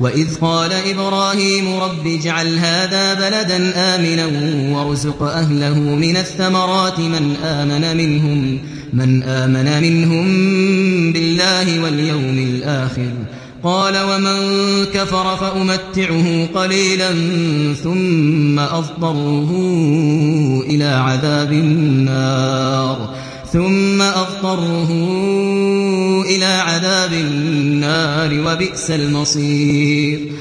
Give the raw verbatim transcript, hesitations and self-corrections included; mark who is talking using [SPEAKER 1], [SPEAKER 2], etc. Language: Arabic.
[SPEAKER 1] وإذ قال إبراهيم رب اجعل هذا بلدا آمنا وارزق أهله من الثمرات من آمن منهم من آمن منهم بالله واليوم الآخر قال ومن كفر فأمتعه قليلا ثم أضطره إلى عذاب النار ثم أضطره إلى عذاب النار وبئس المصير